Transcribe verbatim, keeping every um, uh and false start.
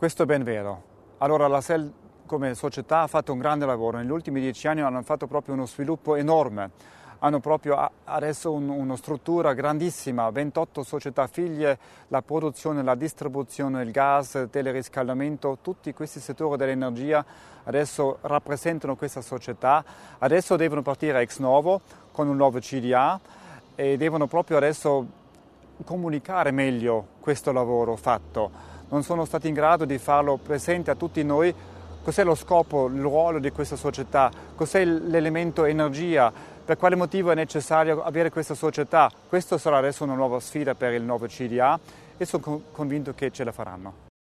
Questo è ben vero. Allora la S E L come società ha fatto un grande lavoro. Negli ultimi dieci anni hanno fatto proprio uno sviluppo enorme. Hanno proprio adesso un, una struttura grandissima, ventotto società figlie, la produzione, la distribuzione, il gas, il teleriscaldamento, tutti questi settori dell'energia adesso rappresentano questa società. Adesso devono partire ex novo con un nuovo C D A e devono proprio adesso comunicare meglio questo lavoro fatto. Non sono stati in grado di farlo presente a tutti noi. Cos'è lo scopo, il ruolo di questa società? Cos'è l'elemento energia? Per quale motivo è necessario avere questa società? Questa sarà adesso una nuova sfida per il nuovo C D A e sono convinto che ce la faranno.